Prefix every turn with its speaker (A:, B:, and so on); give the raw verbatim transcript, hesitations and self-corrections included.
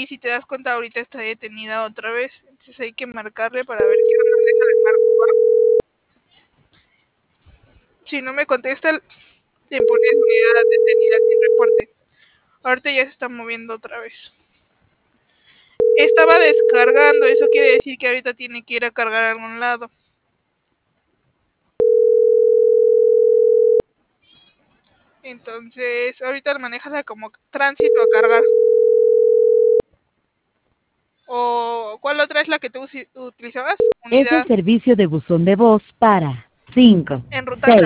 A: y si te das cuenta ahorita está detenida otra vez. Entonces hay que marcarle para ver qué onda. Déjale marco, ¿va? Si no me contesta, le pones unidad detenida sin reporte. Ahorita ya se está moviendo otra vez. Estaba descargando, eso quiere decir que ahorita tiene que ir a cargar a algún lado. Entonces, ahorita manéjala como tránsito a cargar. ¿O cuál otra es la que tú utilizabas?
B: Unidad. Es el servicio de buzón de voz para cinco,
A: enrutar